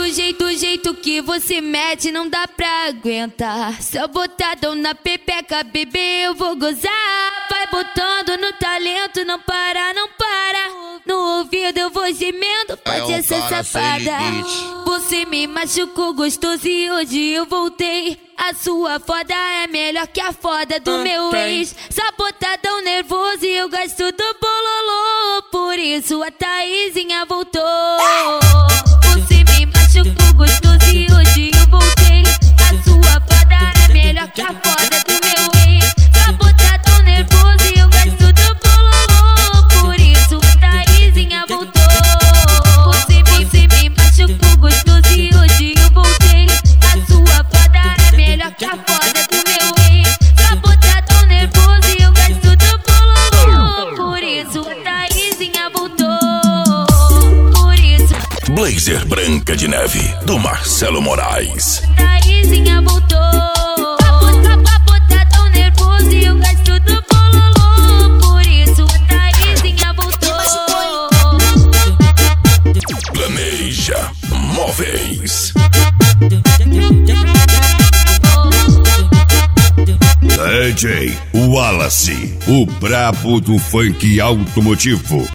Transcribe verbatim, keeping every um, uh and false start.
Do jeito, do jeito que você mete, não dá pra aguentar. Só botadão na pepeca, bebê, eu vou gozar. Vai botando no talento, não para, não para. No ouvido eu vou gemendo, pode é um ser safada. Você me machucou gostoso e hoje eu voltei. A sua foda é melhor que a foda do meu ex. Só botadão nervoso e eu gasto do bololô. Por isso a Thaisinha voltou. Você me machucou gostoso e hoje eu voltei. A sua foda é melhor que a foda do meu ex. Só botadão nervoso e eu gasto do bololô. Por isso a Thaisinha voltou. Você me, você me machucou gostoso e hoje eu voltei. A sua foda é melhor que a foda do meu ex. Só botadão nervoso e eu gasto do bololô. Por isso a Thaisinha voltou. Por isso Blazer Branca de Neve, do Marcelo Moraes. Thaisinha voltou. Botadão nervoso e eu gasto do bololô. Por isso a Thaisinha voltou. Planeja Móveis. D J Wallace, o brabo do funk automotivo.